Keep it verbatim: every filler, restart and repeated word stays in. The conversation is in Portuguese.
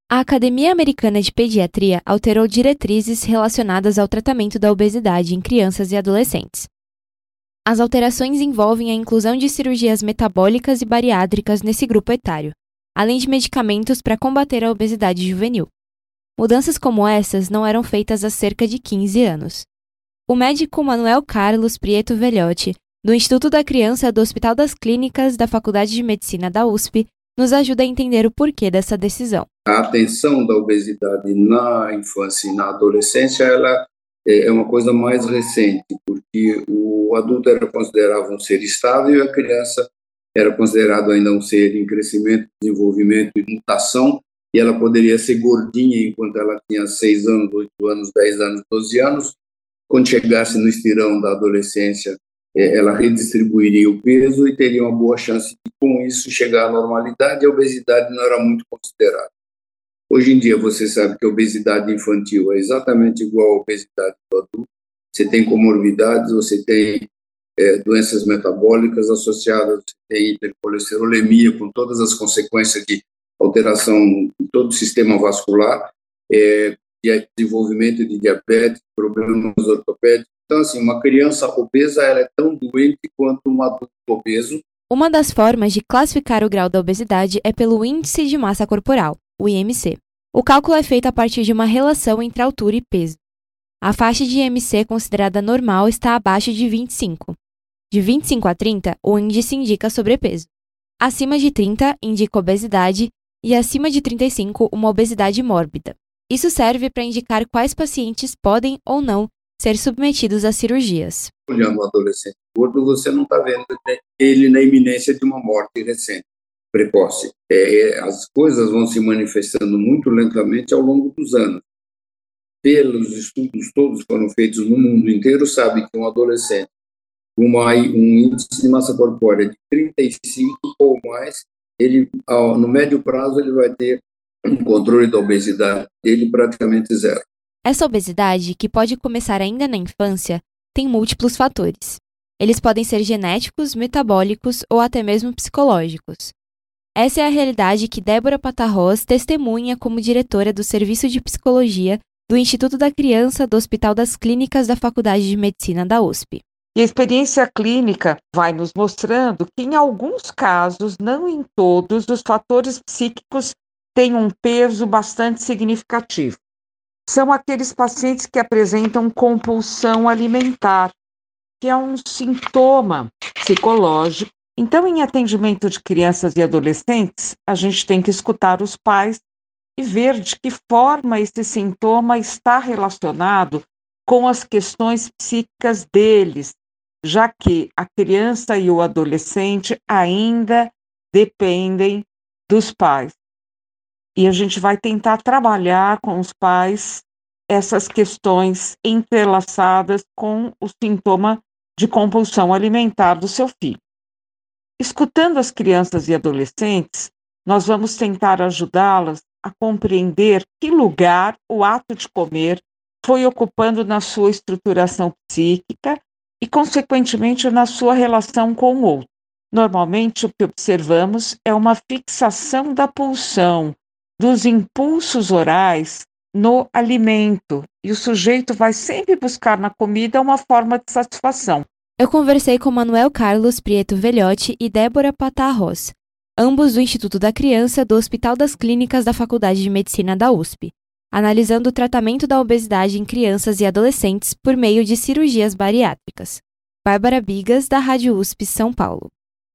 A Academia Americana de Pediatria alterou diretrizes relacionadas ao tratamento da obesidade em crianças e adolescentes. As alterações envolvem a inclusão de cirurgias metabólicas e bariátricas nesse grupo etário, além de medicamentos para combater a obesidade juvenil. Mudanças como essas não eram feitas há cerca de quinze anos. O médico Manuel Carlos Prieto Velhote, do Instituto da Criança do Hospital das Clínicas da Faculdade de Medicina da U S P, nos ajuda a entender o porquê dessa decisão. A atenção da obesidade na infância e na adolescência ela é uma coisa mais recente, porque o adulto era considerado um ser estável e a criança era considerado ainda um ser em crescimento, desenvolvimento e mutação, e ela poderia ser gordinha enquanto ela tinha seis anos, oito anos, dez anos, doze anos. Quando chegasse no estirão da adolescência, ela redistribuiria o peso e teria uma boa chance de, com isso, chegar à normalidade, e a obesidade não era muito considerada. Hoje em dia, você sabe que a obesidade infantil é exatamente igual à obesidade do adulto. Você tem comorbidades, você tem é, doenças metabólicas associadas, você tem hipercolesterolemia, com todas as consequências de alteração em todo o sistema vascular, é, de desenvolvimento de diabetes, problemas ortopédicos. Então, assim, uma criança obesa ela é tão doente quanto um adulto obeso. Uma das formas de classificar o grau da obesidade é pelo Índice de Massa Corporal, o I M C. O cálculo é feito a partir de uma relação entre altura e peso. A faixa de I M C considerada normal está abaixo de vinte e cinco. De vinte e cinco a trinta, o índice indica sobrepeso. Acima de trinta, indica obesidade e acima de trinta e cinco, uma obesidade mórbida. Isso serve para indicar quais pacientes podem ou não ser submetidos a cirurgias. Olhando o adolescente gordo, você não está vendo ele na iminência de uma morte recente, precoce. É, as coisas vão se manifestando muito lentamente ao longo dos anos. Pelos estudos todos que foram feitos no mundo inteiro, sabe que um adolescente com uma, um índice de massa corpórea de trinta e cinco ou mais, ele, no médio prazo, ele vai ter um controle da obesidade dele praticamente zero. Essa obesidade, que pode começar ainda na infância, tem múltiplos fatores. Eles podem ser genéticos, metabólicos ou até mesmo psicológicos. Essa é a realidade que Débora Patarros testemunha como diretora do Serviço de Psicologia do Instituto da Criança do Hospital das Clínicas da Faculdade de Medicina da U S P. E a experiência clínica vai nos mostrando que, em alguns casos, não em todos, os fatores psíquicos têm um peso bastante significativo. São aqueles pacientes que apresentam compulsão alimentar, que é um sintoma psicológico. Então, em atendimento de crianças e adolescentes, a gente tem que escutar os pais e ver de que forma esse sintoma está relacionado com as questões psíquicas deles, já que a criança e o adolescente ainda dependem dos pais. E a gente vai tentar trabalhar com os pais essas questões entrelaçadas com o sintoma de compulsão alimentar do seu filho. Escutando as crianças e adolescentes, nós vamos tentar ajudá-las a compreender que lugar o ato de comer foi ocupando na sua estruturação psíquica e, consequentemente, na sua relação com o outro. Normalmente, o que observamos é uma fixação da pulsão, dos impulsos orais no alimento, e o sujeito vai sempre buscar na comida uma forma de satisfação. Eu conversei com Manuel Carlos Prieto Velhote e Débora Patarros, ambos do Instituto da Criança do Hospital das Clínicas da Faculdade de Medicina da U S P, analisando o tratamento da obesidade em crianças e adolescentes por meio de cirurgias bariátricas. Bárbara Bigas, da Rádio U S P São Paulo.